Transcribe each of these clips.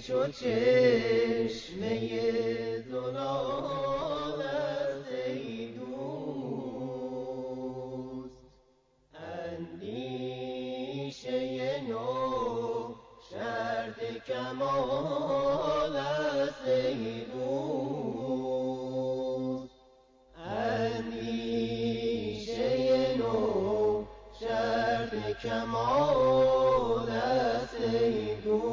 چو چشمه زلال است ای دوست، اندیشه نو شرط کمال است ای دوست، اندیشه نو شرط کمال است ای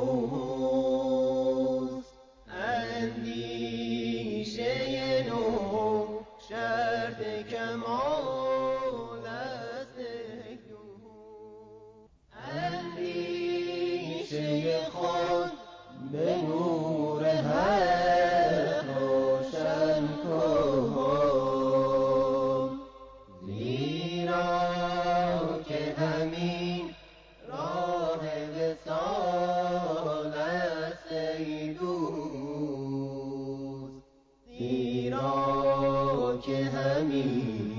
دوست، اندیشه نو شرط کمال است ای دوست، اندیشه خود به نور حق روشن کن، زیرا که همین راه وصال است ای دوست، زیرا که همین